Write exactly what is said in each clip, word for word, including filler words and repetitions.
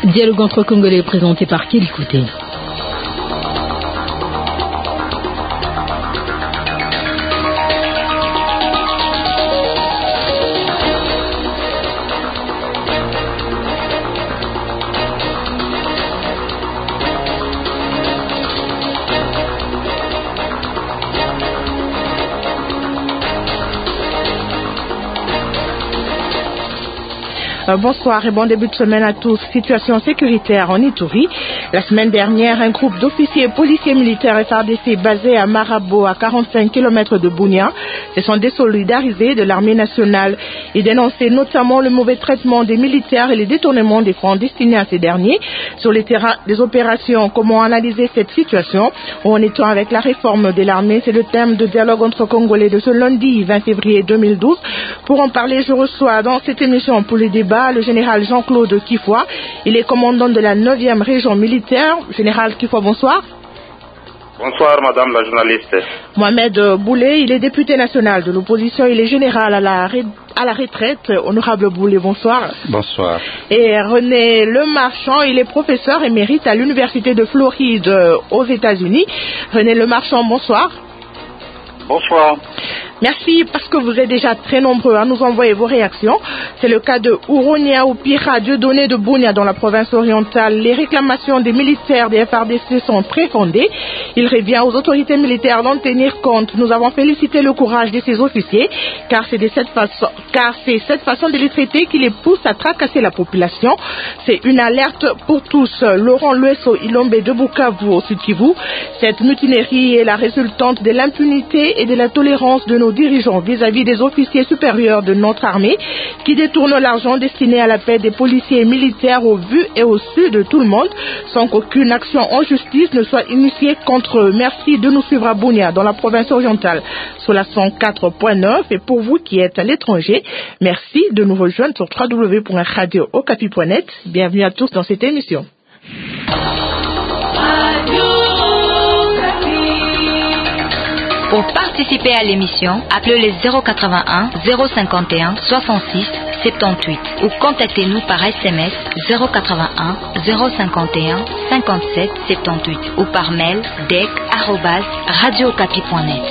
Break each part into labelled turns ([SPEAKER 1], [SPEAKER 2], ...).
[SPEAKER 1] Dialogue entre Congolais présenté par Kelly Kouté.
[SPEAKER 2] Bonsoir et bon début de semaine à tous. Situation sécuritaire en Ituri. La semaine dernière, un groupe d'officiers policiers militaires F A R D C basés à Marabo, à quarante-cinq kilomètres de Bunia, se sont désolidarisés de l'armée nationale et dénonçaient notamment le mauvais traitement des militaires et les détournements des fonds destinés à ces derniers. Sur les terrains des opérations, comment analyser cette situation en étant avec la réforme de l'armée? C'est le thème de dialogue entre Congolais de ce lundi vingt février deux mille douze. Pour en parler, je reçois dans cette émission pour les débats le général Jean-Claude Kifoua. Il est commandant de la neuvième région militaire. Général Kifoua, bonsoir.
[SPEAKER 3] Bonsoir, madame la journaliste.
[SPEAKER 2] Mohamed Boulé, il est député national de l'opposition. Il est général à la, à la retraite. Honorable Boulé, bonsoir.
[SPEAKER 4] Bonsoir.
[SPEAKER 2] Et René Lemarchand, il est professeur émérite à l'Université de Floride aux États-Unis. René Lemarchand, bonsoir.
[SPEAKER 3] Bonsoir.
[SPEAKER 2] Merci parce que vous êtes déjà très nombreux à nous envoyer vos réactions. C'est le cas de Ouronia Oupira, Dieudonné de Bunia dans la province orientale. Les réclamations des militaires des F A R D C sont très fondées. Il revient aux autorités militaires d'en tenir compte. Nous avons félicité le courage de ces officiers car c'est de cette façon, car c'est cette façon de les traiter qui les pousse à tracasser la population. C'est une alerte pour tous. Laurent Lueso Ilombe de Bukavu au Sud Kivu. Cette mutinerie est la résultante de l'impunité et de la tolérance de nos dirigeants vis-à-vis des officiers supérieurs de notre armée qui détournent l'argent destiné à la paix des policiers et militaires au vu et au su de tout le monde sans qu'aucune action en justice ne soit initiée contre eux. Merci de nous suivre à Bunia dans la province orientale sur la cent quatre point neuf et pour vous qui êtes à l'étranger, merci de nous rejoindre sur w w w point radio okapi point net. Bienvenue à tous dans cette émission.
[SPEAKER 5] Pour participer à l'émission, appelez le zéro quatre-vingt-un zéro cinquante et un soixante-six soixante-dix-huit ou contactez-nous par S M S zéro quatre-vingt-un zéro cinquante et un cinquante-sept soixante-dix-huit ou par mail dec arobase radio okapi point net.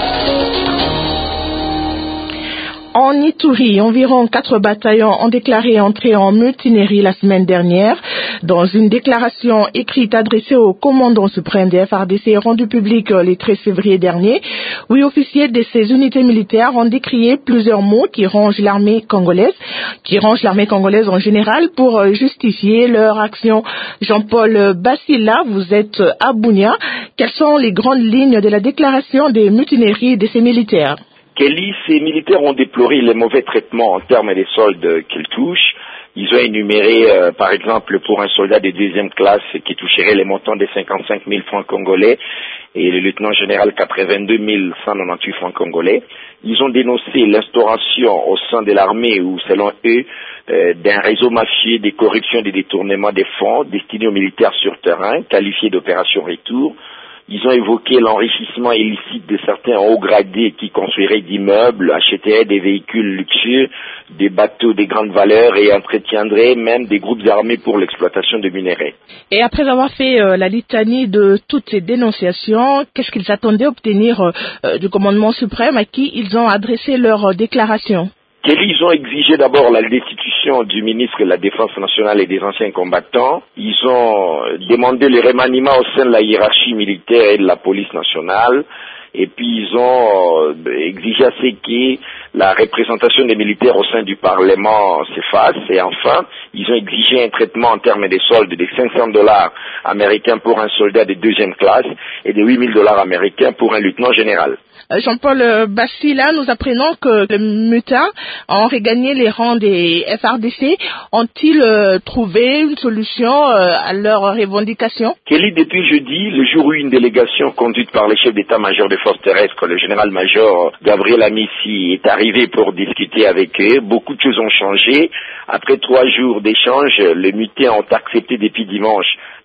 [SPEAKER 2] En Ituri, environ quatre bataillons ont déclaré entrer en mutinerie la semaine dernière. Dans une déclaration écrite adressée au commandant suprême des F A R D C rendue publique le treize février dernier, huit officiers de ces unités militaires ont décrié plusieurs mots qui rongent l'armée congolaise, qui rongent l'armée congolaise en général pour justifier leur action. Jean-Paul Bassila, vous êtes à Bunia. Quelles sont les grandes lignes de la déclaration des mutineries de ces militaires?
[SPEAKER 3] Kelly, ces militaires ont déploré les mauvais traitements en termes des soldes qu'ils touchent. Ils ont énuméré, euh, par exemple, pour un soldat de deuxième classe qui toucherait les montants de cinquante-cinq mille francs congolais et le lieutenant général quatre-vingt-deux mille cent quatre-vingt-dix-huit francs congolais. Ils ont dénoncé l'instauration au sein de l'armée où, selon eux, euh, d'un réseau mafieux de corruption et de détournement des fonds destinés aux militaires sur terrain, qualifiés d'opération retour. Ils ont évoqué l'enrichissement illicite de certains hauts gradés qui construiraient d'immeubles, achèteraient des véhicules luxueux, des bateaux de grande valeur et entretiendraient même des groupes armés pour l'exploitation de minerais.
[SPEAKER 2] Et après avoir fait euh, la litanie de toutes ces dénonciations, qu'est-ce qu'ils attendaient obtenir euh, du commandement suprême à qui ils ont adressé leur euh, déclaration?
[SPEAKER 3] Ils ont exigé d'abord la destitution du ministre de la Défense nationale et des anciens combattants. Ils ont demandé le remaniement au sein de la hiérarchie militaire et de la police nationale. Et puis ils ont exigé à ce que la représentation des militaires au sein du Parlement s'efface. Et enfin, ils ont exigé un traitement en termes de soldes de cinq cents dollars américains pour un soldat de deuxième classe et de huit mille dollars américains pour un lieutenant général.
[SPEAKER 2] Jean-Paul Bassila, nous apprenons que les mutins ont regagné les rangs des F A R D C. Ont-ils euh, trouvé une solution euh, à leurs revendications?
[SPEAKER 3] Kelly, depuis jeudi, le jour où une délégation conduite par le chef d'état-major des forces terrestres, le général-major Gabriel Amissi, est arrivé pour discuter avec eux, beaucoup de choses ont changé. Après trois jours d'échange, les mutins ont accepté depuis dimanche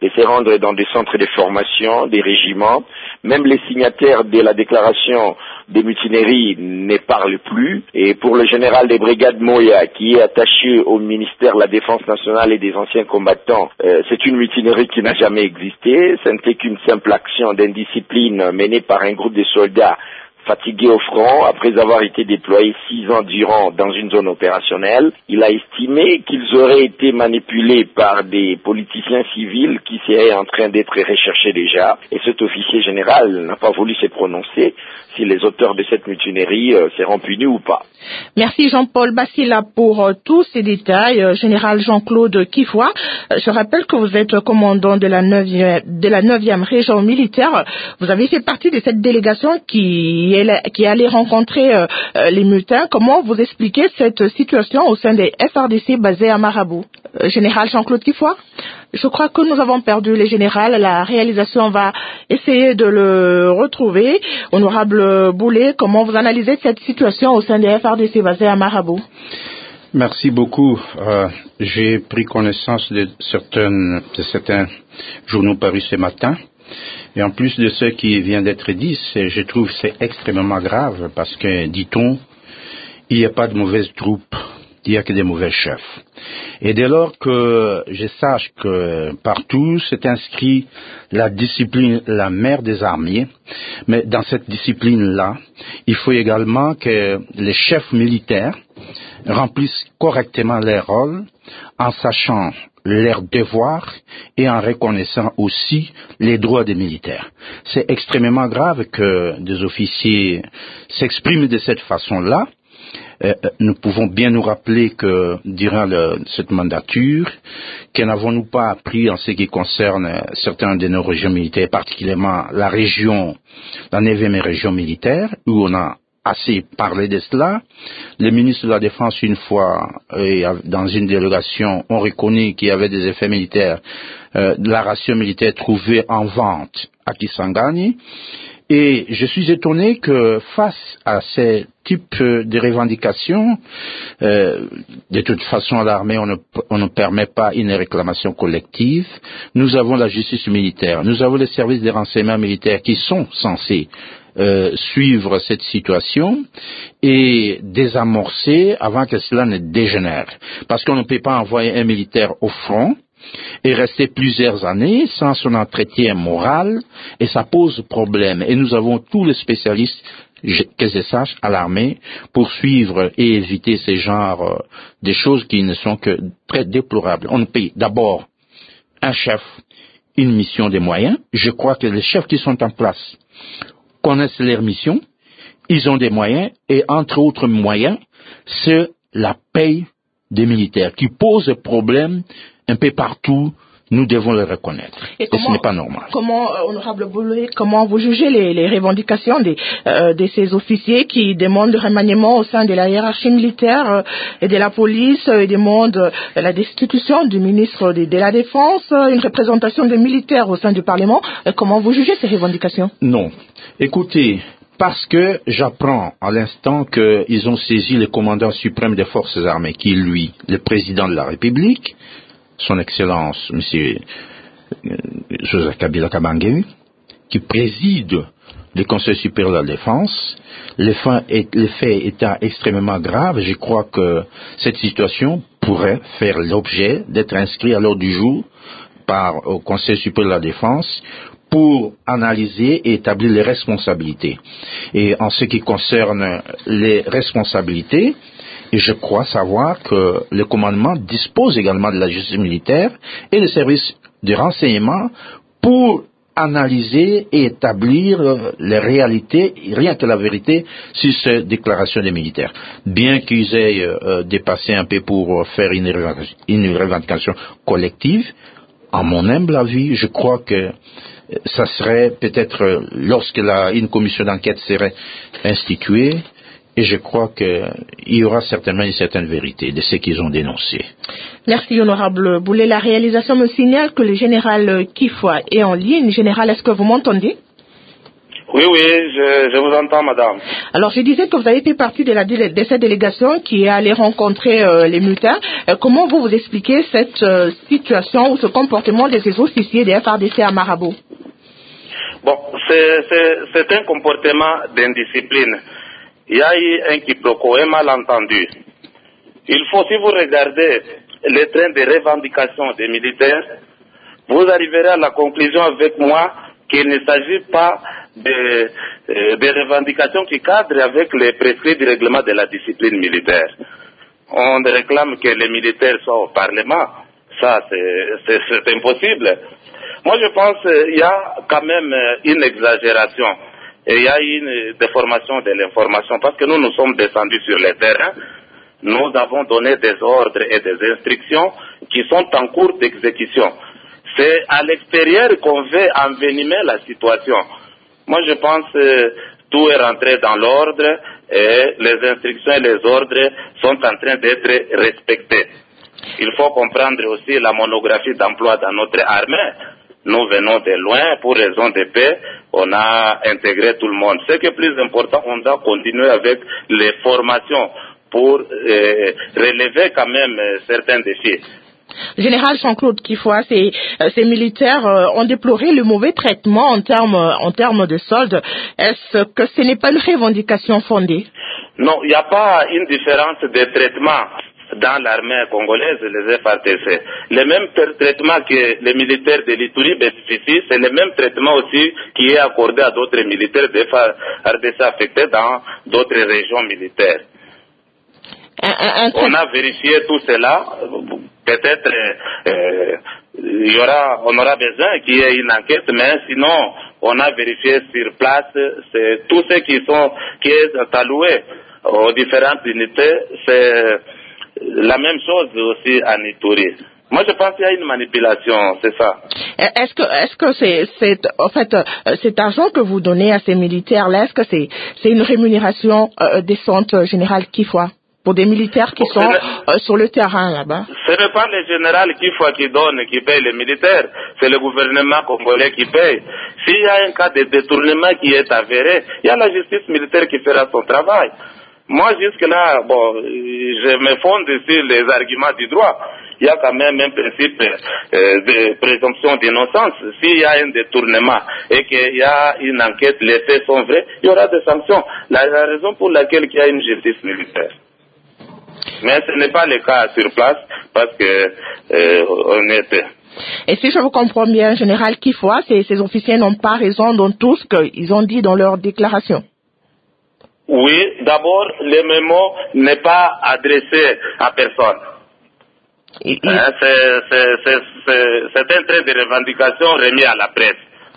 [SPEAKER 3] de se rendre dans des centres de formation, des régiments. Même les signataires de la déclaration des mutineries ne parlent plus. Et pour le général des brigades Moya, qui est attaché au ministère de la Défense nationale et des anciens combattants, euh, c'est une mutinerie qui n'a jamais existé. Ce n'était qu'une simple action d'indiscipline menée par un groupe de soldats fatigué au front, après avoir été déployés six ans durant dans une zone opérationnelle. Il a estimé qu'ils auraient été manipulés par des politiciens civils qui seraient en train d'être recherchés déjà. Et cet officier général n'a pas voulu se prononcer si les auteurs de cette mutinerie euh, seront punis ou pas.
[SPEAKER 2] Merci Jean-Paul Bassila pour euh, tous ces détails. Euh, Général Jean-Claude Kifoua, euh, je rappelle que vous êtes commandant de la neuvième, de la neuvième région militaire. Vous avez fait partie de cette délégation qui est, qui est allée rencontrer euh, euh, les mutins. Comment vous expliquez cette situation au sein des F R D C basés à Marabout? euh, Général Jean-Claude Kifoua? Je crois que nous avons perdu le général. La réalisation va essayer de le retrouver. Honorable Boulet, comment vous analysez cette situation au sein des F R D C basés à Marabout?
[SPEAKER 4] Merci beaucoup. Euh, j'ai pris connaissance de, certaines, de certains journaux parus ce matin. Et en plus de ce qui vient d'être dit, je trouve que c'est extrêmement grave parce que, dit-on, il n'y a pas de mauvaises troupes, il n'y a que des mauvais chefs. Et dès lors que je sache que partout s'est inscrit la discipline, la mère des armées, mais dans cette discipline-là, il faut également que les chefs militaires remplissent correctement leur rôle en sachant leurs devoirs et en reconnaissant aussi les droits des militaires. C'est extrêmement grave que des officiers s'expriment de cette façon-là. Euh, nous pouvons bien nous rappeler que durant le, cette mandature, que n'avons-nous pas appris en ce qui concerne certaines de nos régions militaires, particulièrement la région, la neuvième région militaire, où on a assez parlé de cela. Le ministre de la Défense, une fois, et dans une délégation, ont reconnu qu'il y avait des effets militaires, euh, de la ration militaire trouvée en vente à Kisangani. Et je suis étonné que face à ces types de revendications, euh, de toute façon à l'armée on ne, on ne permet pas une réclamation collective. Nous avons la justice militaire, nous avons les services de renseignement militaires qui sont censés euh, suivre cette situation et désamorcer avant que cela ne dégénère. Parce qu'on ne peut pas envoyer un militaire au front et rester plusieurs années sans son entretien moral, et ça pose problème. Et nous avons tous les spécialistes, que je sache, à l'armée, pour suivre et éviter ces genres de choses qui ne sont que très déplorables. On paye d'abord un chef, une mission, des moyens. Je crois que les chefs qui sont en place connaissent leur mission, ils ont des moyens, et entre autres moyens, c'est la paye des militaires qui pose problème un peu partout. Nous devons le reconnaître. Et, comment, et ce n'est pas normal.
[SPEAKER 2] Comment, euh, honorable Boulet, comment vous jugez les, les revendications des, euh, de ces officiers qui demandent le remaniement au sein de la hiérarchie militaire euh, et de la police euh, et demandent euh, la destitution du ministre de, de la Défense, euh, une représentation des militaires au sein du Parlement? euh, Comment vous jugez ces revendications?
[SPEAKER 4] Non. Écoutez, parce que j'apprends à l'instant qu'ils ont saisi le commandant suprême des forces armées, qui est lui, le président de la République, son Excellence, M. Joseph Kabila Kabange, qui préside le Conseil supérieur de la Défense. Le fait étant extrêmement grave, je crois que cette situation pourrait faire l'objet d'être inscrite à l'ordre du jour par au Conseil supérieur de la Défense pour analyser et établir les responsabilités. Et en ce qui concerne les responsabilités, et je crois savoir que le commandement dispose également de la justice militaire et des services de renseignement pour analyser et établir les réalités, rien que la vérité, sur cette déclaration des militaires. Bien qu'ils aient euh, dépassé un peu pour faire une revendication, une revendication collective, à mon humble avis, je crois que ça serait peut-être lorsque la, une commission d'enquête serait instituée, et je crois qu'il y aura certainement une certaine vérité de ce qu'ils ont dénoncé.
[SPEAKER 2] Merci, honorable Boulet. La réalisation me signale que le général Kifoua est en ligne. Général, est-ce que vous m'entendez?
[SPEAKER 6] Oui, oui, je, je vous entends, madame.
[SPEAKER 2] Alors, je disais que vous avez fait partie de, la, de cette délégation qui est allée rencontrer euh, les mutins. Euh, comment vous vous expliquez cette euh, situation ou ce comportement de ces officiers des F R D C à Marabo?
[SPEAKER 6] Bon, c'est un comportement d'indiscipline. Il y a eu un quiproquo, un malentendu. Il faut, si vous regardez les trains de revendication des militaires, vous arriverez à la conclusion avec moi qu'il ne s'agit pas de, de revendications qui cadrent avec les prescrits du règlement de la discipline militaire. On réclame que les militaires soient au Parlement. Ça, c'est impossible. Moi, je pense qu'il y a quand même une exagération et il y a une déformation de l'information parce que nous, nous sommes descendus sur le terrain. Nous avons donné des ordres et des instructions qui sont en cours d'exécution. C'est à l'extérieur qu'on veut envenimer la situation. Moi, je pense que tout est rentré dans l'ordre et les instructions et les ordres sont en train d'être respectés. Il faut comprendre aussi la monographie d'emploi dans notre armée. Nous venons de loin, pour raison de paix, on a intégré tout le monde. Ce qui est plus important, on doit continuer avec les formations pour euh, relever quand même euh, certains défis.
[SPEAKER 2] Général Jean-Claude Kifoa, ces, ces militaires euh, ont déploré le mauvais traitement en termes en termes de solde. Est-ce que ce n'est pas une revendication fondée?
[SPEAKER 6] Non, il n'y a pas une différence de traitement dans l'armée congolaise et les F R D C. Le même traitement que les militaires de l'Ituri bénéficient, c'est le même traitement aussi qui est accordé à d'autres militaires de F R D C affectés dans d'autres régions militaires. Un, un, un on a vérifié tout cela. Peut-être euh, il y aura, on aura besoin qu'il y ait une enquête, mais sinon on a vérifié sur place. C'est tous ceux qui sont qui est alloué aux différentes unités. C'est la même chose aussi en Ituri. Moi, je pense qu'il y a une manipulation, c'est ça.
[SPEAKER 2] Est-ce que, est-ce que c'est, c'est, en fait, cet argent que vous donnez à ces militaires-là, est-ce que c'est, c'est une rémunération euh, décente, général Kifoa, pour des militaires qui sont euh, sur le terrain là-bas?
[SPEAKER 6] Ce n'est pas le général Kifoa qui donne, qui paye les militaires, c'est le gouvernement congolais qui paye. S'il y a un cas de détournement qui est avéré, il y a la justice militaire qui fera son travail. Moi, jusque-là, bon, je me fonde sur les arguments du droit. Il y a quand même un principe euh, de présomption d'innocence. S'il y a un détournement et qu'il y a une enquête, les faits sont vrais, il y aura des sanctions. La, la raison pour laquelle il y a une justice militaire. Mais ce n'est pas le cas sur place parce que euh, on était.
[SPEAKER 2] Et si je vous comprends bien, général Kifoa, ces, ces officiers n'ont pas raison dans tout ce qu'ils ont dit dans leur déclaration.
[SPEAKER 6] Oui, d'abord, le mémo n'est pas adressé à personne. Il... Hein, c'est un trait de revendication remis à la presse.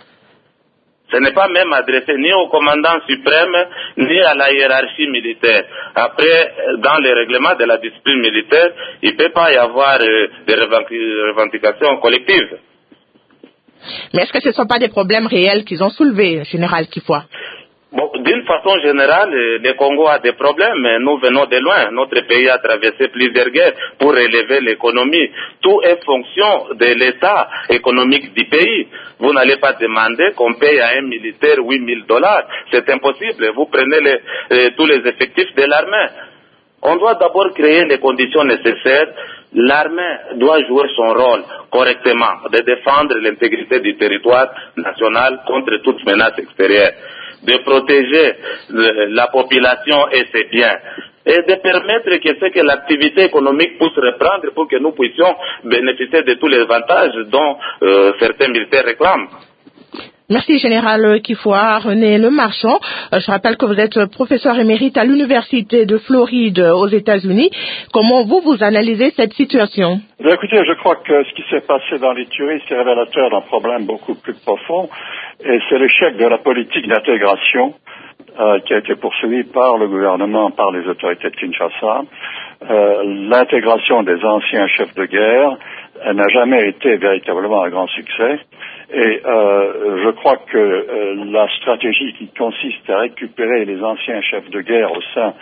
[SPEAKER 6] Ce n'est pas même adressé ni au commandant suprême, ni à la hiérarchie militaire. Après, dans le règlement de la discipline militaire, il ne peut pas y avoir euh, des revendications collectives.
[SPEAKER 2] Mais est-ce que ce ne sont pas des problèmes réels qu'ils ont soulevés, général Kifoa?
[SPEAKER 6] Bon, d'une façon générale, le Congo a des problèmes, mais nous venons de loin. Notre pays a traversé plusieurs guerres pour relever l'économie. Tout est fonction de l'état économique du pays. Vous n'allez pas demander qu'on paye à un militaire huit mille dollars. C'est impossible. Vous prenez les, euh, tous les effectifs de l'armée. On doit d'abord créer les conditions nécessaires. L'armée doit jouer son rôle correctement, de défendre l'intégrité du territoire national contre toute menace extérieure, de protéger la population et ses biens, et de permettre que, ce que l'activité économique puisse reprendre pour que nous puissions bénéficier de tous les avantages dont euh, certains militaires réclament.
[SPEAKER 2] Merci, général Kifoa. René Le Marchand, je rappelle que vous êtes professeur émérite à l'Université de Floride aux États-Unis. Comment vous, vous analysez cette situation?
[SPEAKER 7] Bien, écoutez, je crois que ce qui s'est passé dans l'Ituri, c'est révélateur d'un problème beaucoup plus profond, et c'est l'échec de la politique d'intégration euh, qui a été poursuivie par le gouvernement, par les autorités de Kinshasa. Euh, l'intégration des anciens chefs de guerre n'a jamais été véritablement un grand succès. Et euh, je crois que euh, la stratégie qui consiste à récupérer les anciens chefs de guerre au sein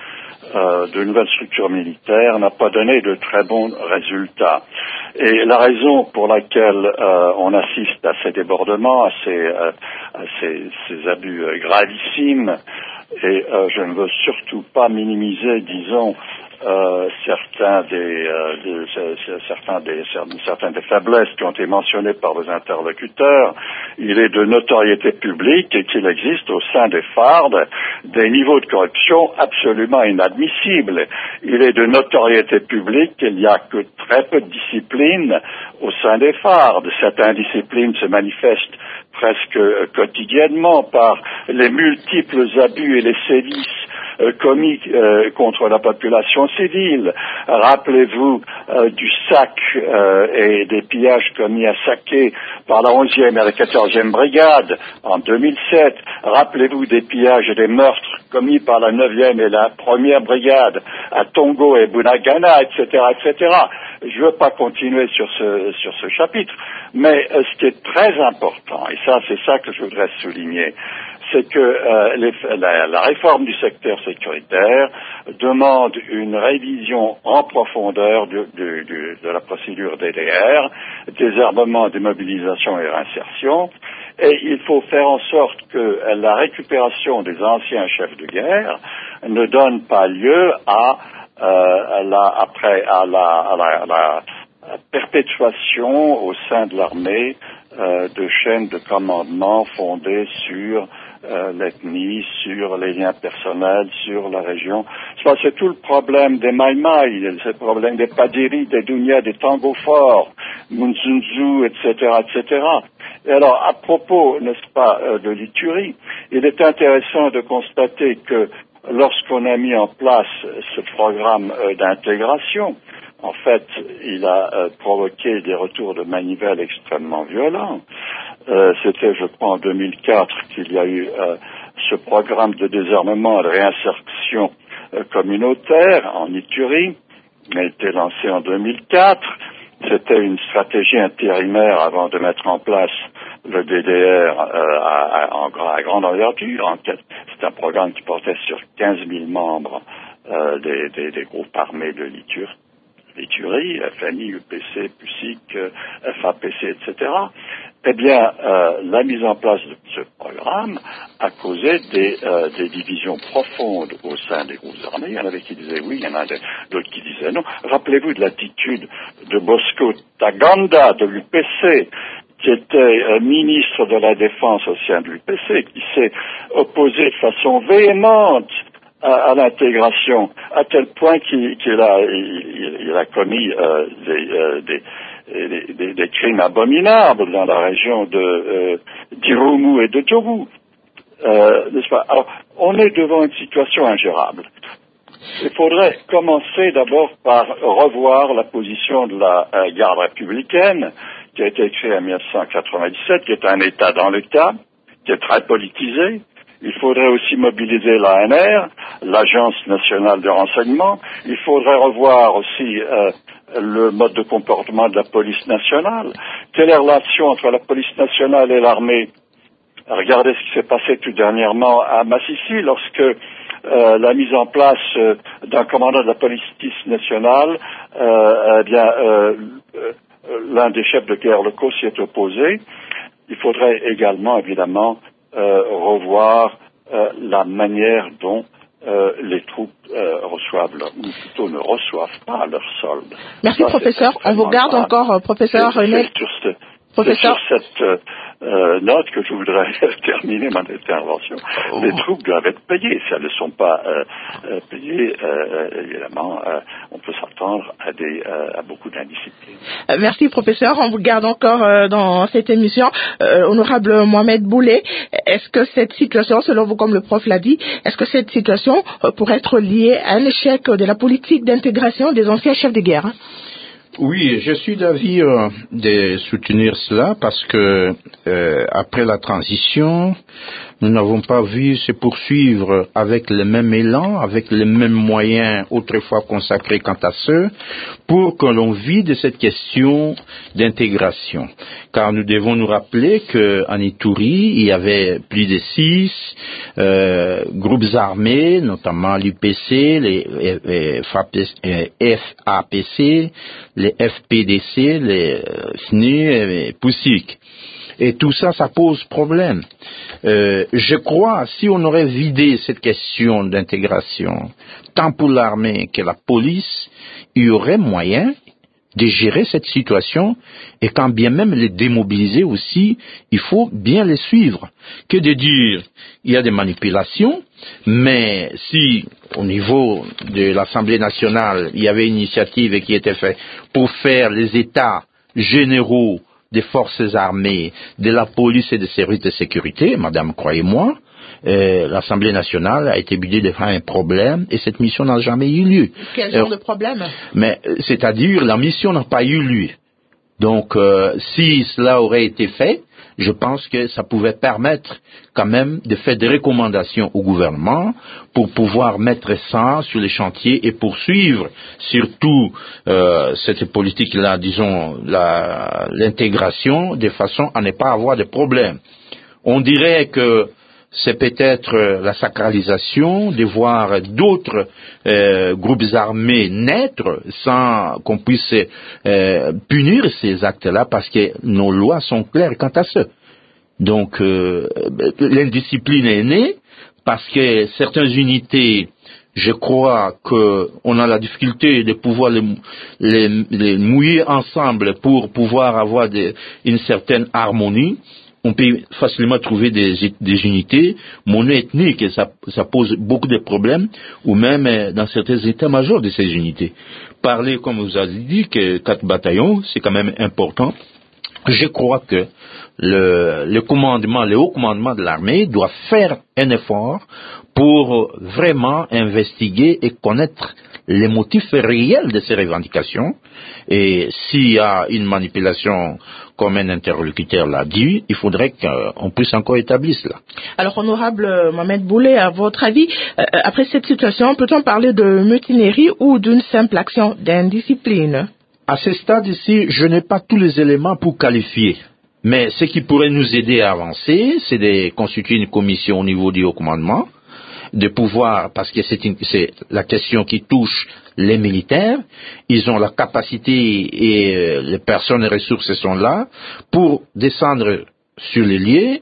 [SPEAKER 7] euh, de nouvelles structures militaires n'a pas donné de très bons résultats. Et la raison pour laquelle euh, on assiste à ces débordements, à ces, euh, à ces, ces abus euh, gravissimes, et euh, je ne veux surtout pas minimiser, disons, Euh, certains des, euh, de, certains des, certaines des faiblesses qui ont été mentionnées par vos interlocuteurs, il est de notoriété publique qu'il existe au sein des FARD des niveaux de corruption absolument inadmissibles. Il est de notoriété publique qu'il n'y a que très peu de discipline au sein des FARD. Cette indiscipline se manifeste presque quotidiennement par les multiples abus et les sévices Euh, commis euh, contre la population civile. Rappelez-vous euh, du sac euh, et des pillages commis à Saké par la onzième et la quatorzième brigade en deux mille sept. Rappelez-vous des pillages et des meurtres commis par la neuvième et la première brigade à Tongo et Bunagana, et cetera, et cetera. Je ne veux pas continuer sur ce, sur ce chapitre, mais euh, ce qui est très important, et ça c'est ça que je voudrais souligner, c'est que euh, les, la, la réforme du secteur sécuritaire demande une révision en profondeur du, du, du, de la procédure D D R, désarmement, démobilisation et réinsertion, et il faut faire en sorte que la récupération des anciens chefs de guerre ne donne pas lieu à, euh, à la, après, à la, à la, à la perpétuation au sein de l'armée euh, de chaînes de commandement fondées sur Euh, l'ethnie, sur les liens personnels, sur la région. Ça, c'est tout le problème des Maïmaï, c'est le problème des Padiri, des Dounia, des Tango Forts, Munzunzu, et cetera, et cetera. Et alors, à propos, n'est-ce pas, euh, de l'Ituri, il est intéressant de constater que lorsqu'on a mis en place ce programme euh, d'intégration, en fait, il a euh, provoqué des retours de manivelle extrêmement violents. Euh, c'était, je crois, en deux mille quatre qu'il y a eu euh, ce programme de désarmement et de réinsertion euh, communautaire en Ituri, qui a été lancé en deux mille quatre. C'était une stratégie intérimaire avant de mettre en place le D D R euh, à, à, en, à grande envergure. C'est un programme qui portait sur quinze mille membres euh, des, des, des groupes armés de l'Ituri. L'Ituri, F N I, U P C, P U S I C, F A P C, et cetera. Eh bien, euh, la mise en place de ce programme a causé des, euh, des divisions profondes au sein des groupes armés. Il y en avait qui disaient oui, il y en a d'autres qui disaient non. Rappelez-vous de l'attitude de Bosco Taganda de l'U P C, qui était euh, ministre de la Défense au sein de l'U P C, qui s'est opposé de façon véhémente à, à l'intégration, à tel point qu'il, qu'il a, il, il a commis euh, des, euh, des Des, des, des crimes abominables dans la région de euh, d'Irumu et de Djougou. Euh, n'est-ce pas? Alors, on est devant une situation ingérable. Il faudrait commencer d'abord par revoir la position de la euh, garde républicaine, qui a été créée en mille neuf cent quatre-vingt-dix-sept, qui est un État dans l'État, qui est très politisé. Il faudrait aussi mobiliser l'A N R, l'Agence nationale de renseignement. Il faudrait revoir aussi euh, le mode de comportement de la police nationale. Quelle est la relation entre la police nationale et l'armée? Regardez ce qui s'est passé tout dernièrement à Massissi, lorsque euh, la mise en place euh, d'un commandant de la police nationale, euh, eh bien, euh, euh, l'un des chefs de guerre locaux s'y est opposé. Il faudrait également, évidemment, euh, revoir euh, la manière dont Euh, les troupes euh, reçoivent, leur, ou plutôt ne reçoivent pas leur solde.
[SPEAKER 2] Merci, ça, professeur. On vous garde grave. encore, professeur René.
[SPEAKER 7] C'est sur, ce, professeur. C'est sur cette euh, note que je voudrais terminer ma intervention. Oh. Les troupes doivent être payées. Si elles ne sont pas euh, euh, payées, euh, évidemment, euh, on peut s'attendre à, des, euh, à beaucoup d'indiscipline.
[SPEAKER 2] Euh, merci, professeur. On vous garde encore euh, dans cette émission. Euh, honorable Mohamed Boulet, est-ce que cette situation, selon vous, comme le prof l'a dit, est-ce que cette situation euh, pourrait être liée à un échec de la politique d'intégration des anciens chefs de guerre?
[SPEAKER 4] Oui, je suis d'avis euh, de soutenir cela parce que euh, après la transition, nous n'avons pas vu se poursuivre avec le même élan, avec les mêmes moyens autrefois consacrés quant à ceux, pour que l'on vide cette question d'intégration. Car nous devons nous rappeler qu'en Ituri, il y avait plus de six euh, groupes armés, notamment l'U P C, les F A P C, les F P D C, les S N U et les P U S I C. Et tout ça, ça pose problème. Euh, je crois, si on aurait vidé cette question d'intégration, tant pour l'armée que la police, il y aurait moyen de gérer cette situation, et quand bien même les démobiliser aussi, il faut bien les suivre. Que de dire, il y a des manipulations, mais si au niveau de l'Assemblée nationale, il y avait une initiative qui était faite pour faire les états généraux des forces armées, de la police et des services de sécurité, madame, croyez-moi, euh, l'Assemblée nationale a été obligée de faire un problème et cette mission n'a jamais eu lieu.
[SPEAKER 2] Quel genre euh, de problème?
[SPEAKER 4] Mais c'est-à-dire, la mission n'a pas eu lieu. Donc, euh, si cela aurait été fait, je pense que ça pouvait permettre quand même de faire des recommandations au gouvernement pour pouvoir mettre ça sur les chantiers et poursuivre surtout euh, cette politique-là, disons, la, l'intégration, de façon à ne pas avoir de problème. On dirait que c'est peut-être la sacralisation de voir d'autres euh, groupes armés naître sans qu'on puisse euh, punir ces actes-là parce que nos lois sont claires quant à ça. Donc euh, l'indiscipline est née parce que certaines unités, je crois qu'on a la difficulté de pouvoir les, les, les mouiller ensemble pour pouvoir avoir des, une certaine harmonie. On peut facilement trouver des, des unités mono-ethniques et ça, ça pose beaucoup de problèmes, ou même dans certains états-majors de ces unités. Parler, comme vous avez dit, que quatre bataillons, c'est quand même important. Je crois que le, le commandement, le haut commandement de l'armée doit faire un effort pour vraiment investiguer et connaître les motifs réels de ces revendications. Et s'il y a une manipulation, comme un interlocuteur l'a dit, il faudrait qu'on puisse encore établir cela.
[SPEAKER 2] Alors, honorable Mohamed Boulay, à votre avis, euh, après cette situation, peut-on parler de mutinerie ou d'une simple action d'indiscipline?
[SPEAKER 4] À ce stade ici, je n'ai pas tous les éléments pour qualifier. Mais ce qui pourrait nous aider à avancer, c'est de constituer une commission au niveau du haut commandement, de pouvoir, parce que c'est, une, c'est la question qui touche les militaires, ils ont la capacité et euh, les personnes et ressources sont là pour descendre sur les lieux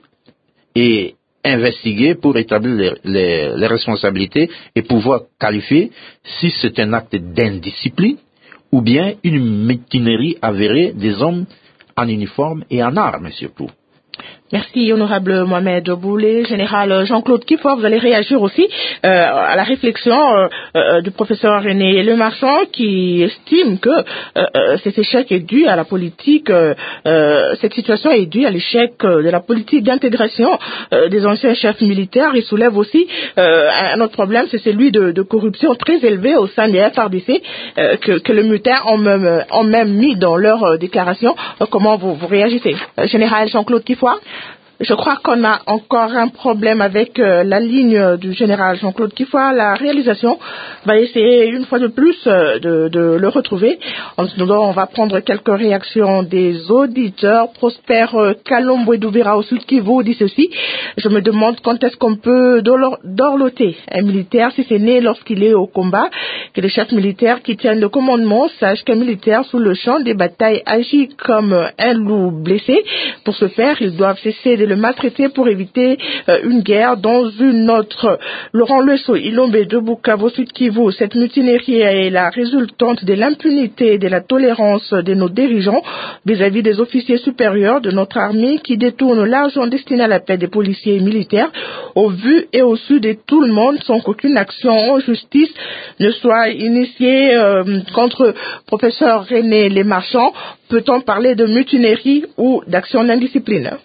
[SPEAKER 4] et investiguer pour établir les, les, les responsabilités et pouvoir qualifier si c'est un acte d'indiscipline ou bien une mutinerie avérée des hommes en uniforme et en armes surtout.
[SPEAKER 2] Merci, honorable Mohamed Boulay. Général Jean-Claude Kifour, vous allez réagir aussi euh, à la réflexion euh, euh, du professeur René Lemarchand qui estime que euh, cet échec est dû à la politique, euh, euh, cette situation est due à l'échec de la politique d'intégration euh, des anciens chefs militaires. Il soulève aussi euh, un autre problème, c'est celui de, de corruption très élevé au sein des F R D C euh, que, que les militaires ont même, ont même mis dans leur euh, déclaration. Euh, comment vous, vous réagissez, euh, Général Jean-Claude Kifour? Je crois qu'on a encore un problème avec euh, la ligne du général Jean-Claude Kifour. La réalisation va essayer une fois de plus euh, de, de le retrouver. En attendant, on va prendre quelques réactions des auditeurs. Prosper euh, Kalombo Douvira au Sud Kivu dit ceci. Je me demande quand est-ce qu'on peut dorloter un militaire si c'est né lorsqu'il est au combat. Que les chefs militaires qui tiennent le commandement sachent qu'un militaire sous le champ des batailles agit comme un loup blessé. Pour ce faire, ils doivent cesser de le maltraiter pour éviter euh, une guerre dans une autre. Laurent Lesso, Ilombe de Bukavu, Sud Kivu, cette mutinerie est la résultante de l'impunité et de la tolérance de nos dirigeants vis-à-vis des officiers supérieurs de notre armée qui détournent l'argent destiné à la paix des policiers et militaires au vu et au su de tout le monde sans qu'aucune action en justice ne soit initiée euh, contre professeur René Lemarchand. Peut-on parler de mutinerie ou d'action d'indiscipline?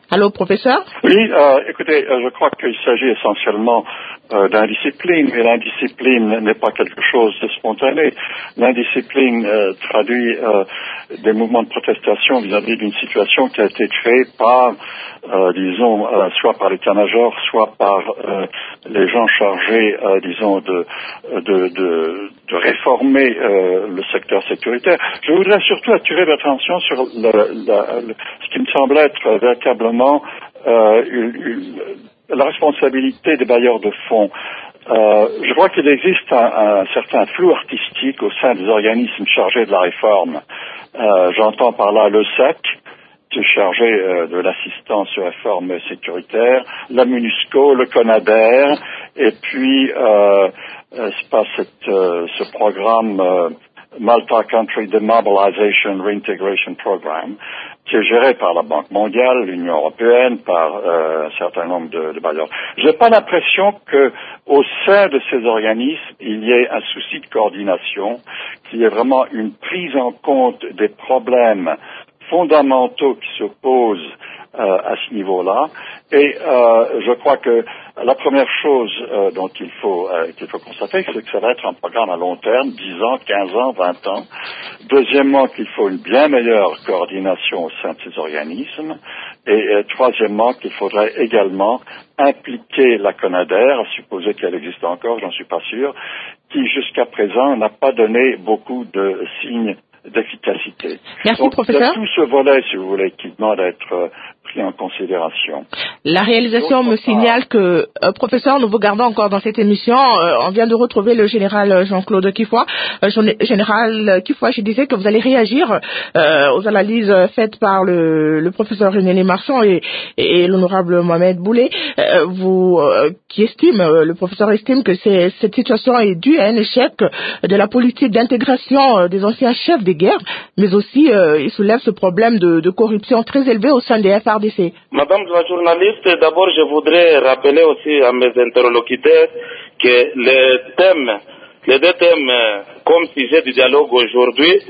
[SPEAKER 2] Allô, professeur?
[SPEAKER 7] Oui, euh, écoutez, euh, je crois qu'il s'agit essentiellement euh, d'indiscipline, mais l'indiscipline n'est pas quelque chose de spontané. L'indiscipline euh, traduit euh, des mouvements de protestation vis-à-vis d'une situation qui a été créée par, euh, disons, euh, soit par l'état-major, soit par euh, les gens chargés, euh, disons, de, de, de, de réformer euh, le secteur sécuritaire. Je voudrais surtout attirer l'attention sur le, la, le, ce qui me semble être véritablement euh, une, une, la responsabilité des bailleurs de fonds. Euh, je crois qu'il existe un, un certain flou artistique au sein des organismes chargés de la réforme. Euh, j'entends par là le S E C, qui est chargé euh, de l'assistance aux réformes sécuritaires, la MINUSCO, le CONADER, et puis euh, euh, c'est pas cette, euh, ce programme euh, Malta Country Demobilization Reintegration Program, qui est géré par la Banque mondiale, l'Union européenne, par euh, un certain nombre de, de bailleurs. Je n'ai pas l'impression que, au sein de ces organismes, il y ait un souci de coordination, qu'il y ait vraiment une prise en compte des problèmes fondamentaux qui se posent euh, à ce niveau-là. Et euh, je crois que la première chose euh, dont il faut, euh, qu'il faut constater, c'est que ça va être un programme à long terme, dix ans, quinze ans, vingt ans. Deuxièmement, qu'il faut une bien meilleure coordination au sein de ces organismes. Et euh, troisièmement, qu'il faudrait également impliquer la CONADER, à supposer qu'elle existe encore, j'en suis pas sûr, qui jusqu'à présent n'a pas donné beaucoup de signes d'efficacité.
[SPEAKER 2] Merci,
[SPEAKER 7] donc,
[SPEAKER 2] professeur.
[SPEAKER 7] Il y a tout ce volet, si vous voulez, qui demande d'être euh, pris en considération.
[SPEAKER 2] La réalisation me signale que, euh, professeur, nous vous gardons encore dans cette émission. Euh, on vient de retrouver le général Jean-Claude Kifoy. Euh, général Kifoy, je disais que vous allez réagir euh, aux analyses faites par le, le professeur René Marchand et, et, et l'honorable Mohamed Boulay, euh, vous, euh, qui estime, euh, le professeur estime que c'est, cette situation est due à un échec de la politique d'intégration euh, des anciens chefs de guerre, mais aussi euh, il soulève ce problème de, de corruption très élevé au sein des F R D C.
[SPEAKER 6] Madame la journaliste, d'abord je voudrais rappeler aussi à mes interlocuteurs que les thèmes, les deux thèmes comme sujet du dialogue aujourd'hui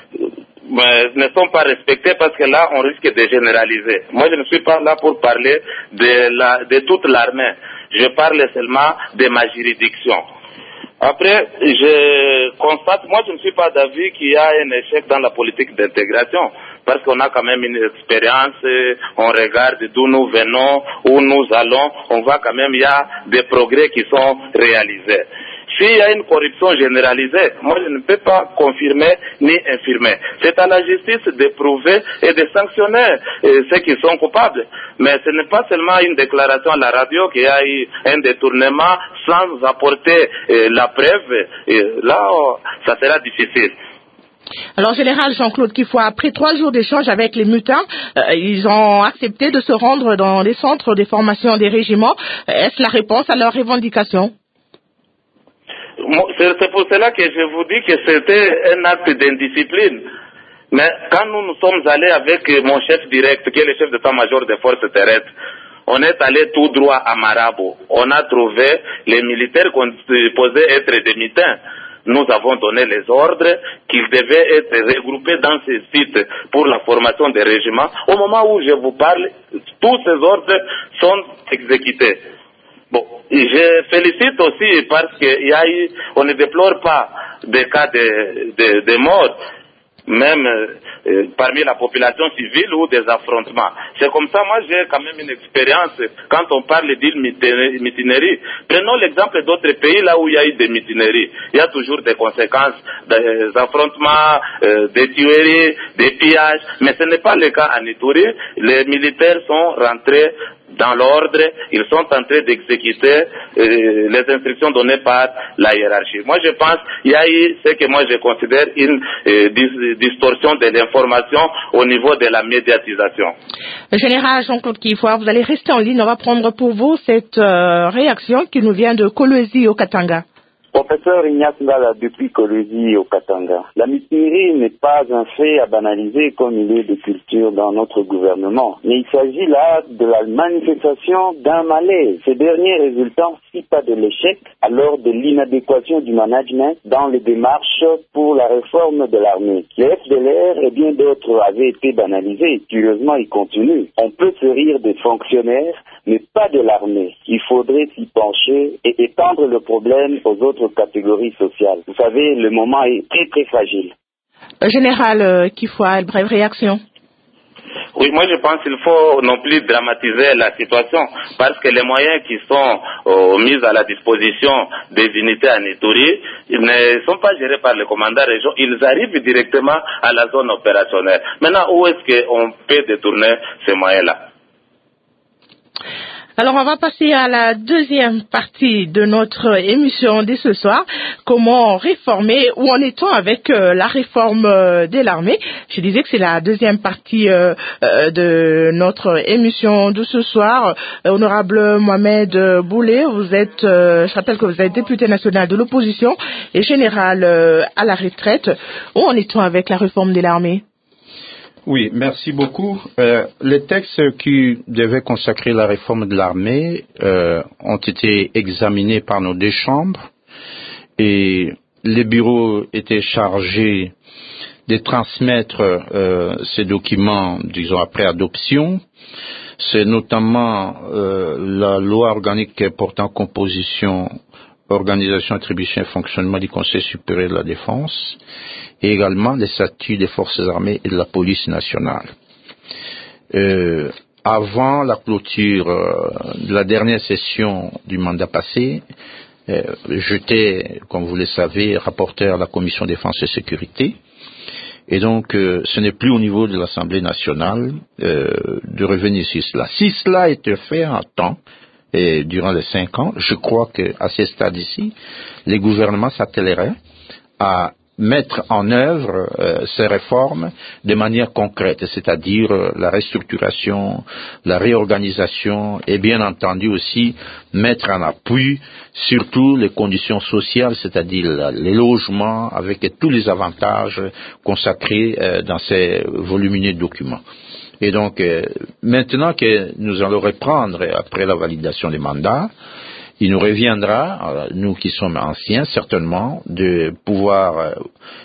[SPEAKER 6] mais ne sont pas respectés parce que là on risque de généraliser. Moi je ne suis pas là pour parler de, la, de toute l'armée, je parle seulement de ma juridiction. Après, je constate, moi je ne suis pas d'avis qu'il y a un échec dans la politique d'intégration, parce qu'on a quand même une expérience, on regarde d'où nous venons, où nous allons, on voit quand même il y a des progrès qui sont réalisés. S'il y a une corruption généralisée, moi je ne peux pas confirmer ni infirmer. C'est à la justice de prouver et de sanctionner euh, ceux qui sont coupables. Mais ce n'est pas seulement une déclaration à la radio qu'il y a eu un détournement sans apporter euh, la preuve. Et là, oh, ça sera difficile.
[SPEAKER 2] Alors, général Jean-Claude Kifoy, après trois jours d'échange avec les mutins, euh, ils ont accepté de se rendre dans les centres de formation des régiments. Est-ce la réponse à leurs revendications?
[SPEAKER 6] C'est pour cela que je vous dis que c'était un acte d'indiscipline. Mais quand nous nous sommes allés avec mon chef direct, qui est le chef d'état-major des forces terrestres, on est allé tout droit à Marabo. On a trouvé les militaires qu'on supposait être des mutins. Nous avons donné les ordres qu'ils devaient être regroupés dans ces sites pour la formation des régiments. Au moment où je vous parle, tous ces ordres sont exécutés. Bon, je félicite aussi parce qu'il y a eu, on ne déplore pas des cas de, de, de morts, même euh, parmi la population civile ou des affrontements. C'est comme ça, moi j'ai quand même une expérience quand on parle d'îles mutineries. Prenons l'exemple d'autres pays là où il y a eu des mutineries. Il y a toujours des conséquences, des affrontements, euh, des tueries, des pillages, mais ce n'est pas le cas en Ituri. Les militaires sont rentrés dans l'ordre, ils sont en train d'exécuter euh, les instructions données par la hiérarchie. Moi, je pense qu'il y a eu ce que moi je considère une euh, dis- distorsion de l'information au niveau de la médiatisation.
[SPEAKER 2] Général Jean-Claude Kifoy, vous allez rester en ligne. On va prendre pour vous cette euh, réaction qui nous vient de Kolwezi au Katanga.
[SPEAKER 8] Professeur Ignace Ngala, depuis Kolwezi au Katanga, la mutinerie n'est pas un fait à banaliser comme il est de culture dans notre gouvernement, mais il s'agit là de la manifestation d'un malaise. Ces derniers résultant, si pas de l'échec, alors de l'inadéquation du management dans les démarches pour la réforme de l'armée. Les F D L R et bien d'autres avaient été banalisés, curieusement ils continuent. On peut se rire des fonctionnaires, mais pas de l'armée. Il faudrait s'y pencher et étendre le problème aux autres catégories sociales. Vous savez, le moment est très très fragile.
[SPEAKER 2] Général euh, Kifoua, brève réaction.
[SPEAKER 6] Oui, moi je pense qu'il faut non plus dramatiser la situation parce que les moyens qui sont euh, mis à la disposition des unités à Ituri, ils ne sont pas gérés par le commandant région, ils arrivent directement à la zone opérationnelle. Maintenant, où est-ce qu'on peut détourner ces moyens-là?
[SPEAKER 2] Alors, on va passer à la deuxième partie de notre émission de ce soir. Comment réformer, où en est-on avec euh, la réforme euh, de l'armée? Je disais que c'est la deuxième partie euh, euh, de notre émission de ce soir. Euh, honorable Mohamed Boulé, vous êtes, euh, je rappelle que vous êtes député national de l'opposition et général euh, à la retraite. Où en est-on avec la réforme de l'armée?
[SPEAKER 4] Oui, merci beaucoup. Euh, les textes qui devaient consacrer la réforme de l'armée euh, ont été examinés par nos deux chambres et les bureaux étaient chargés de transmettre euh, ces documents, disons, après adoption. C'est notamment euh, la loi organique portant composition, organisation, attribution et fonctionnement du Conseil supérieur de la défense, et également les statuts des forces armées et de la police nationale. Euh, avant la clôture euh, de la dernière session du mandat passé, euh, j'étais, comme vous le savez, rapporteur à la commission défense et sécurité, et donc euh, ce n'est plus au niveau de l'Assemblée nationale euh, de revenir sur cela. Si cela était fait en temps, et durant les cinq ans, je crois qu'à ce stade ici, les gouvernements s'attelleraient à mettre en œuvre euh, ces réformes de manière concrète, c'est-à-dire euh, la restructuration, la réorganisation et bien entendu aussi mettre en appui surtout les conditions sociales, c'est-à-dire les logements avec tous les avantages consacrés euh, dans ces volumineux documents. Et donc, euh, maintenant que nous allons reprendre après la validation des mandats, il nous reviendra, nous qui sommes anciens certainement, de pouvoir euh,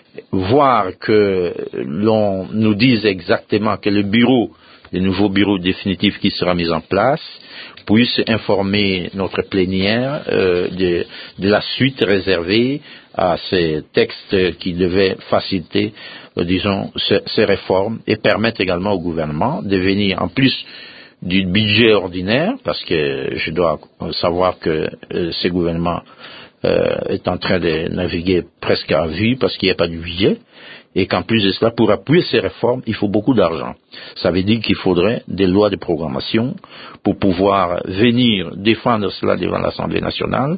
[SPEAKER 4] voir que l'on nous dise exactement que le bureau, le nouveau bureau définitif qui sera mis en place, puisse informer notre plénière euh, de, de la suite réservée à ces textes qui devaient faciliter, euh, disons, ces, ces réformes et permettre également au gouvernement de venir en plus du budget ordinaire, parce que je dois savoir que euh, ce gouvernement euh, est en train de naviguer presque à vue parce qu'il n'y a pas de budget, et qu'en plus de cela, pour appuyer ces réformes, il faut beaucoup d'argent. Ça veut dire qu'il faudrait des lois de programmation pour pouvoir venir défendre cela devant l'Assemblée nationale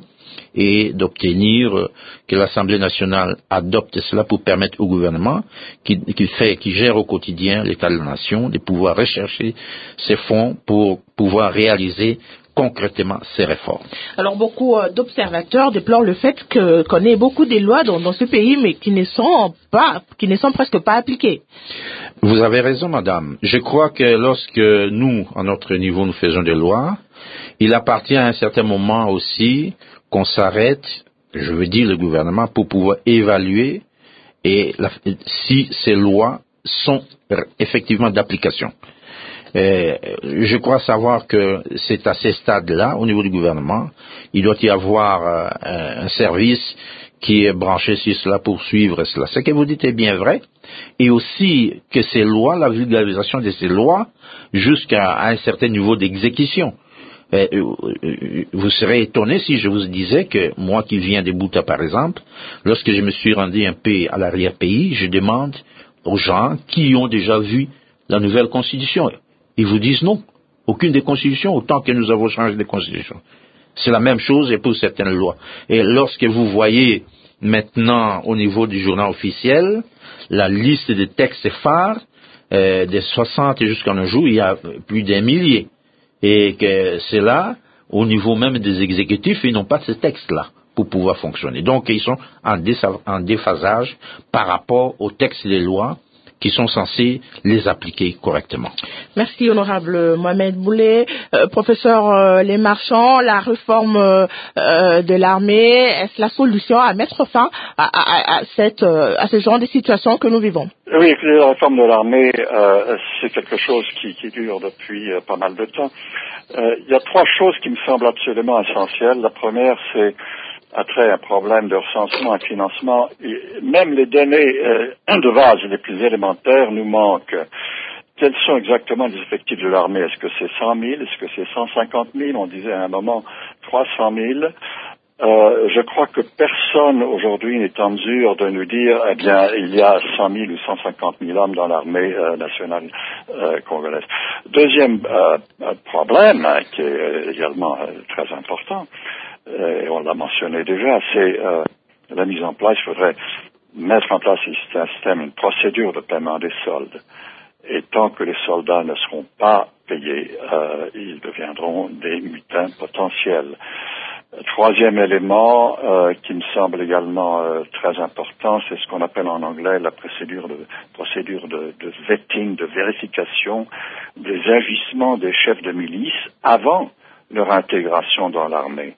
[SPEAKER 4] et d'obtenir que l'Assemblée nationale adopte cela pour permettre au gouvernement qui, qui fait, qui gère au quotidien l'État de la nation de pouvoir rechercher ces fonds pour pouvoir réaliser concrètement ces réformes.
[SPEAKER 2] Alors beaucoup euh, d'observateurs déplorent le fait que qu'on ait beaucoup de lois dans, dans ce pays mais qui ne sont pas, qui ne sont presque pas appliquées.
[SPEAKER 4] Vous avez raison, madame. Je crois que lorsque nous, à notre niveau, nous faisons des lois, il appartient à un certain moment aussi qu'on s'arrête, je veux dire le gouvernement, pour pouvoir évaluer et la, si ces lois sont effectivement d'application. Euh, je crois savoir que c'est à ces stades-là, au niveau du gouvernement, il doit y avoir euh, un service qui est branché sur cela pour suivre cela. Ce que vous dites est bien vrai, et aussi que ces lois, la vulgarisation de ces lois, jusqu'à un certain niveau d'exécution. Euh, vous serez étonné si je vous disais que moi qui viens de Bouta par exemple, lorsque je me suis rendu un peu à l'arrière-pays, je demande aux gens qui ont déjà vu la nouvelle constitution. Ils vous disent non, aucune des constitutions, autant que nous avons changé de constitution. C'est la même chose et pour certaines lois. Et lorsque vous voyez maintenant au niveau du journal officiel la liste des textes phares, euh, des soixante jusqu'à nos jours, il y a plus d'un millier. Et que c'est là, au niveau même des exécutifs, ils n'ont pas ces textes-là pour pouvoir fonctionner. Donc, ils sont en, désa- en déphasage par rapport aux textes des lois qui sont censés les appliquer correctement.
[SPEAKER 2] Merci, honorable Mohamed Boulet. Euh, professeur euh, Les Marchands, la réforme euh, de l'armée, est-ce la solution à mettre fin à, à, à, cette, euh, à ce genre de situation que nous vivons?
[SPEAKER 7] Oui, écoutez, la réforme de l'armée, euh, c'est quelque chose qui, qui dure depuis euh, pas mal de temps. Euh, il y a trois choses qui me semblent absolument essentielles. La première, c'est après un problème de recensement et de financement, et même les données euh, de base les plus élémentaires nous manquent. Quels sont exactement les effectifs de l'armée? Est-ce que c'est cent mille? Est-ce que c'est cent cinquante mille? On disait à un moment trois cent mille. Euh, je crois que personne aujourd'hui n'est en mesure de nous dire, eh bien, il y a cent mille ou cent cinquante mille hommes dans l'armée euh, nationale euh, congolaise. Deuxième euh, problème, hein, qui est également euh, très important, et on l'a mentionné déjà, c'est euh, la mise en place, il faudrait mettre en place un système, une procédure de paiement des soldes. Et tant que les soldats ne seront pas payés, euh, ils deviendront des mutins potentiels. Troisième élément euh, qui me semble également euh, très important, c'est ce qu'on appelle en anglais la procédure de procédure de, de vetting, de vérification des agissements des chefs de milice avant leur intégration dans l'armée.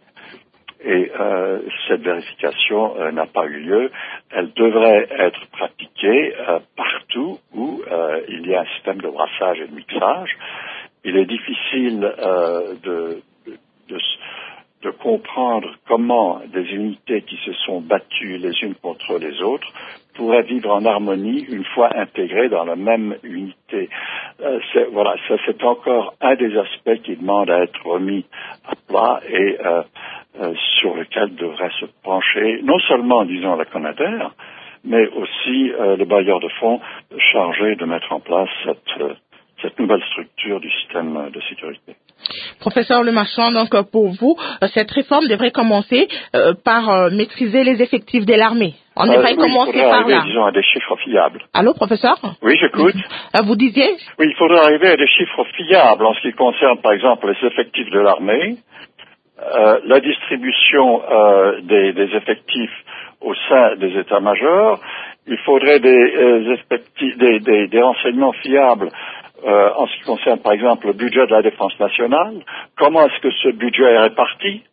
[SPEAKER 7] Et euh, cette vérification euh, n'a pas eu lieu. Elle devrait être pratiquée euh, partout où euh, il y a un système de brassage et de mixage. Il est difficile euh, de, de, de, de comprendre comment des unités qui se sont battues les unes contre les autres pourraient vivre en harmonie une fois intégrées dans la même unité. Euh, c'est, voilà, ça c'est encore un des aspects qui demande à être remis à plat et euh, Euh, sur lequel devrait se pencher non seulement, disons, la CONADER, mais aussi euh, les bailleurs de fonds chargés de mettre en place cette, euh, cette nouvelle structure du système de sécurité.
[SPEAKER 2] Professeur Le Marchand, donc pour vous, cette réforme devrait commencer euh, par euh, maîtriser les effectifs de l'armée. On euh, devrait
[SPEAKER 7] oui,
[SPEAKER 2] commencer
[SPEAKER 7] il
[SPEAKER 2] par
[SPEAKER 7] arriver,
[SPEAKER 2] là.
[SPEAKER 7] Disons, à des chiffres fiables.
[SPEAKER 2] Allô, professeur?
[SPEAKER 7] Oui, j'écoute.
[SPEAKER 2] Euh, vous disiez?
[SPEAKER 7] Oui, il faudrait arriver à des chiffres fiables en ce qui concerne, par exemple, les effectifs de l'armée. Euh, la distribution euh, des, des effectifs au sein des états-majors, il faudrait des, euh, effectifs, des, des, des renseignements fiables euh, en ce qui concerne par exemple le budget de la défense nationale, comment est-ce que ce budget est réparti,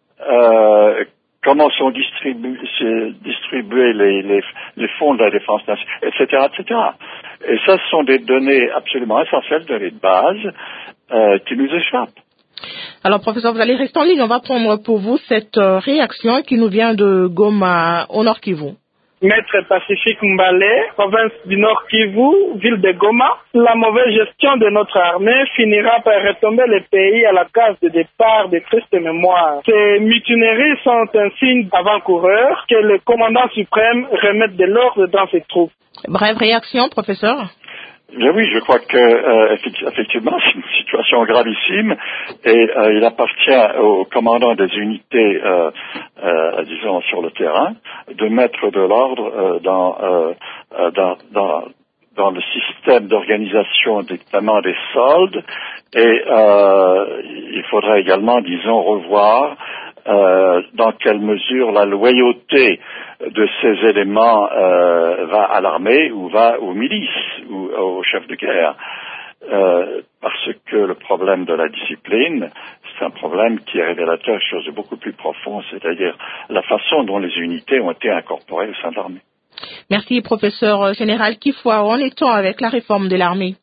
[SPEAKER 7] euh, comment sont distribu- distribués les, les, les fonds de la défense nationale, et cetera, et cetera. Et ça, ce sont des données absolument essentielles, des données de base euh, qui nous échappent.
[SPEAKER 2] Alors, professeur, vous allez rester en ligne. On va prendre pour vous cette euh, réaction qui nous vient de Goma, au Nord Kivu.
[SPEAKER 9] Maître Pacifique Mbale, province du Nord Kivu, ville de Goma. La mauvaise gestion de notre armée finira par retomber le pays à la case de départ de tristes mémoires. Ces mutineries sont un signe avant-coureur que le commandant suprême remette de l'ordre dans ses troupes.
[SPEAKER 2] Brève réaction, professeur.
[SPEAKER 7] Bien oui, je crois que euh, effectivement c'est une situation gravissime et euh, il appartient aux commandants des unités, euh, euh, disons sur le terrain, de mettre de l'ordre euh, dans, euh, dans, dans dans le système d'organisation des paiements des soldes et euh, il faudrait également, disons, revoir euh, dans quelle mesure la loyauté de ces éléments euh, va à l'armée ou va aux milices ou aux chefs de guerre. Euh, parce que le problème de la discipline, c'est un problème qui est révélateur de choses de beaucoup plus profondes, c'est-à-dire la façon dont les unités ont été incorporées au sein de l'armée.
[SPEAKER 2] Merci, professeur général Kifwa. En est-on avec la réforme de l'armée?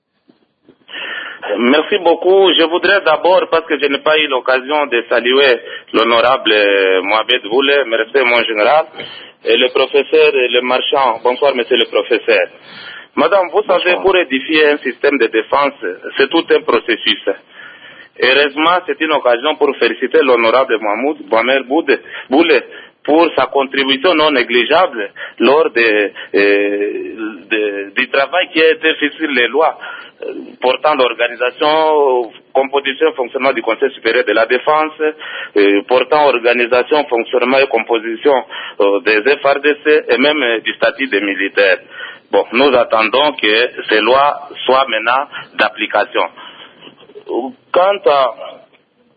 [SPEAKER 6] Merci beaucoup. Je voudrais d'abord, parce que je n'ai pas eu l'occasion de saluer l'honorable Mohamed Boulet, merci mon général, et le professeur et le marchand. Bonsoir, monsieur le professeur. Madame, vous Bonsoir. savez, pour édifier un système de défense, c'est tout un processus. Heureusement, c'est une occasion pour féliciter l'honorable Mohamed Boulet pour sa contribution non négligeable lors de, euh, de, du travail qui a été fait sur les lois euh, portant l'organisation, composition et fonctionnement du Conseil supérieur de la défense, euh, portant organisation, fonctionnement et composition euh, des F R D C et même euh, du statut des militaires. Bon, nous attendons que ces lois soient maintenant d'application. Quant à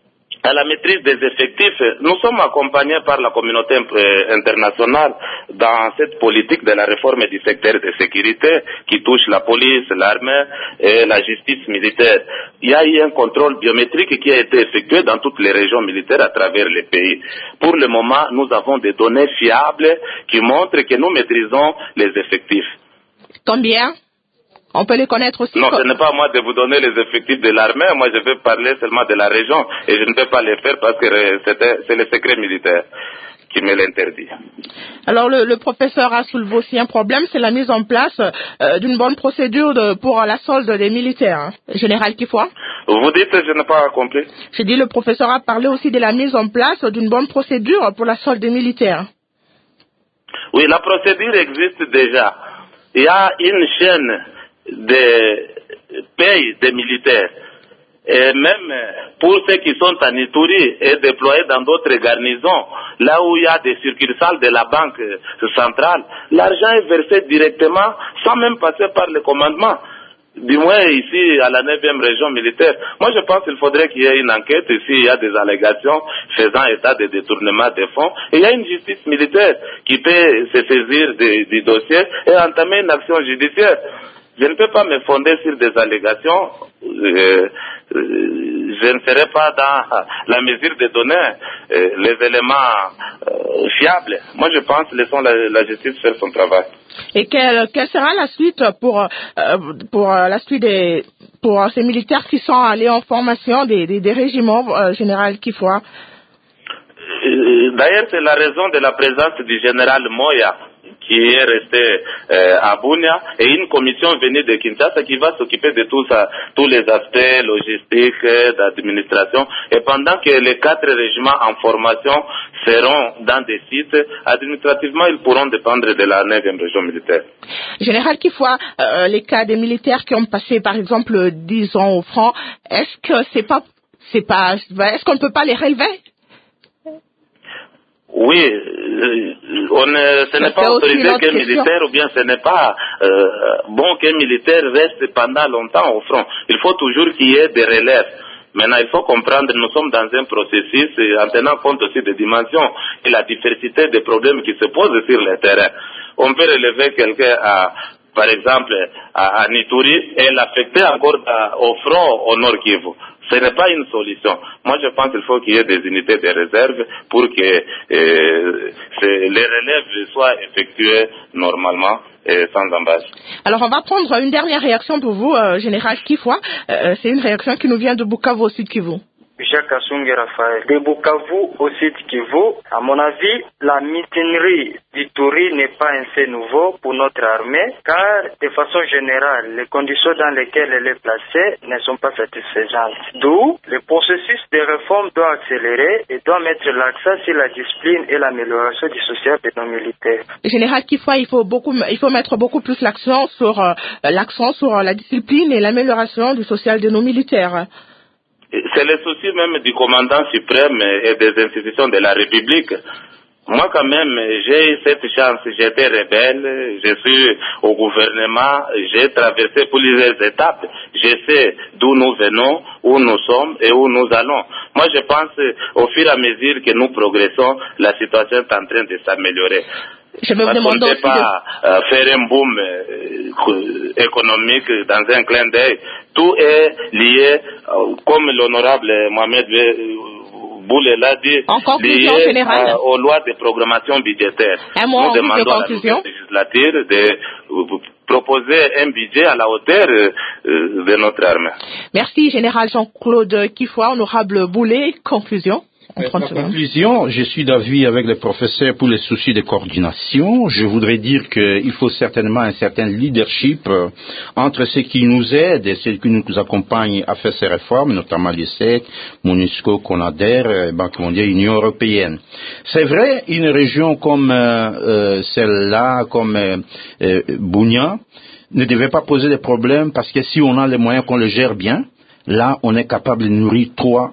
[SPEAKER 6] à la maîtrise des effectifs, nous sommes accompagnés par la communauté internationale dans cette politique de la réforme du secteur de sécurité qui touche la police, l'armée et la justice militaire. Il y a eu un contrôle biométrique qui a été effectué dans toutes les régions militaires à travers les pays. Pour le moment, nous avons des données fiables qui montrent que nous maîtrisons les effectifs.
[SPEAKER 2] Combien? On peut les connaître aussi?
[SPEAKER 6] Non, ce n'est pas à moi de vous donner les effectifs de l'armée. Moi, je vais parler seulement de la région et je ne vais pas les faire parce que c'est le secret militaire qui me l'interdit.
[SPEAKER 2] Alors, le, le professeur a soulevé aussi un problème, c'est la mise en place euh, d'une bonne procédure de, pour la solde des militaires. Hein. Général Kifoua?
[SPEAKER 6] Vous dites, je n'ai pas compris.
[SPEAKER 2] J'ai dit, le professeur a parlé aussi de la mise en place d'une bonne procédure pour la solde des militaires.
[SPEAKER 6] Oui, la procédure existe déjà. Il y a une chaîne des pays des militaires. Et même pour ceux qui sont en Ituri et déployés dans d'autres garnisons, là où il y a des succursales de la banque centrale, l'argent est versé directement sans même passer par le commandement. Du moins ici à la neuvième région militaire. Moi je pense qu'il faudrait qu'il y ait une enquête ici, il y a des allégations faisant état de détournement des fonds. Et il y a une justice militaire qui peut se saisir de, du dossier et entamer une action judiciaire. Je ne peux pas me fonder sur des allégations. Euh, euh, je ne serai pas dans la mesure de donner euh, les éléments euh, fiables. Moi, je pense laissons la, la justice faire son travail.
[SPEAKER 2] Et quelle, quelle sera la suite pour euh, pour la suite des pour ces militaires qui sont allés en formation des des, des régiments euh, général Kifoua?
[SPEAKER 6] euh, D'ailleurs, c'est la raison de la présence du général Moya, qui est resté euh, à Bunia, et une commission venue de Kinshasa qui va s'occuper de tout ça, tous les aspects logistiques, d'administration, et pendant que les quatre régiments en formation seront dans des sites, administrativement ils pourront dépendre de la neuvième région militaire.
[SPEAKER 2] Général Kifoua, euh, les cas des militaires qui ont passé par exemple dix ans au front, est-ce que c'est pas, c'est pas, est-ce qu'on ne peut pas les relever?
[SPEAKER 6] Oui, on ne, ce n'est pas autorisé qu'un militaire ou bien ce n'est pas euh, bon qu'un militaire reste pendant longtemps au front. Il faut toujours qu'il y ait des relèves. Maintenant, il faut comprendre, nous sommes dans un processus en tenant compte aussi des dimensions et la diversité des problèmes qui se posent sur le terrain. On peut relever quelqu'un à, par exemple, à, à Nituri et l'affecter encore à, au front au Nord Kivu. Ce n'est pas une solution. Moi, je pense qu'il faut qu'il y ait des unités de réserve pour que euh, les relèves soient effectuées normalement et sans embâche.
[SPEAKER 2] Alors, on va prendre une dernière réaction pour vous, euh, Général Kifoua. Euh, c'est une réaction qui nous vient de Bukavu au Sud Kivu.
[SPEAKER 10] Jacques Assungi Raphaël. De Bukavu au Sud Kivu, à mon avis, la mutinerie d'Ituri n'est pas un fait nouveau pour notre armée, car de façon générale, les conditions dans lesquelles elle est placée ne sont pas satisfaisantes. D'où, le processus de réforme doit accélérer et doit mettre l'accent sur la discipline et l'amélioration du social de nos militaires.
[SPEAKER 2] Général Kifoua, il faut beaucoup, il faut mettre beaucoup plus l'accent sur euh, l'accent sur la discipline et l'amélioration du social de nos militaires.
[SPEAKER 6] C'est le souci même du commandant suprême et des institutions de la République. Moi, quand même, j'ai eu cette chance. J'étais rebelle, je suis au gouvernement, j'ai traversé plusieurs étapes. Je sais d'où nous venons, où nous sommes et où nous allons. Moi, je pense, au fur et à mesure que nous progressons, la situation est en train de s'améliorer.
[SPEAKER 2] Je vais vous demander
[SPEAKER 6] on ne
[SPEAKER 2] aussi
[SPEAKER 6] peut pas de... euh, faire un boom euh, économique dans un clin d'œil. Tout est lié, euh, comme l'honorable Mohamed Boule l'a dit, lié euh, aux lois de programmation budgétaire.
[SPEAKER 2] Un mot
[SPEAKER 6] Nous
[SPEAKER 2] en
[SPEAKER 6] demandons
[SPEAKER 2] de conclusion.
[SPEAKER 6] à la législature de euh, proposer un budget à la hauteur euh, de notre armée.
[SPEAKER 2] Merci, Général Jean-Claude Kifoua, honorable Boule. Conclusion.
[SPEAKER 4] En conclusion, je suis d'avis avec le professeur pour les soucis de coordination. Je voudrais dire qu'il faut certainement un certain leadership entre ceux qui nous aident et ceux qui nous accompagnent à faire ces réformes, notamment l'I S E C, MONUSCO, CONADER, Banque mondiale, Union européenne. C'est vrai, une région comme euh, celle-là, comme euh, euh, Bunia, ne devait pas poser de problème parce que si on a les moyens qu'on le gère bien, là, on est capable de nourrir trois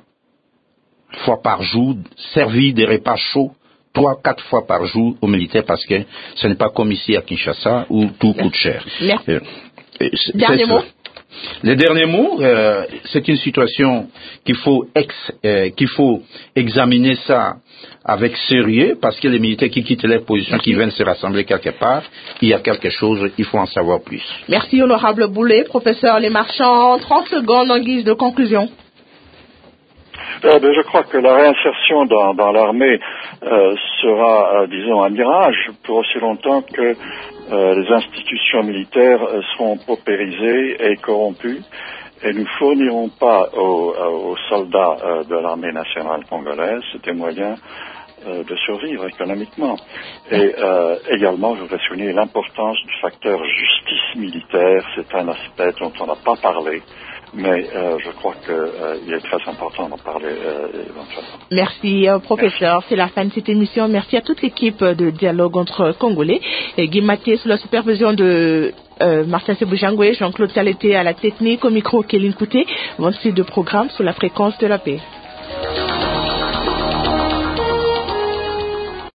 [SPEAKER 4] fois par jour, servir des repas chauds, trois, quatre fois par jour aux militaires parce que ce n'est pas comme ici à Kinshasa où tout coûte cher.
[SPEAKER 2] Merci.
[SPEAKER 4] Euh,
[SPEAKER 2] Dernier mot.
[SPEAKER 4] Les derniers mots, euh, c'est une situation qu'il faut, ex, euh, qu'il faut examiner ça avec sérieux, parce que les militaires qui quittent les positions, qui viennent se rassembler quelque part, il y a quelque chose, il faut en savoir plus.
[SPEAKER 2] Merci, honorable Boulet. Professeur Les Marchands, trente secondes en guise de conclusion.
[SPEAKER 7] Euh, ben, je crois que la réinsertion dans, dans l'armée euh, sera, euh, disons, un mirage pour aussi longtemps que euh, les institutions militaires euh, seront paupérisées et corrompues, et nous fournirons pas aux, aux soldats euh, de l'armée nationale congolaise des moyens euh, de survivre économiquement. Et euh, également, je voudrais souligner l'importance du facteur justice militaire. C'est un aspect dont on n'a pas parlé, mais euh, je crois qu'il euh, est très important d'en parler euh, éventuellement.
[SPEAKER 2] Merci, euh, professeur. C'est la fin de cette émission. Merci à toute l'équipe de Dialogue entre Congolais. Et Guy Mathé, sous la supervision de euh, Martin Sebujangwe, Jean-Claude Taleté à la technique, au micro Kéline Kouté, vingt-six de programme sur la fréquence de la paix.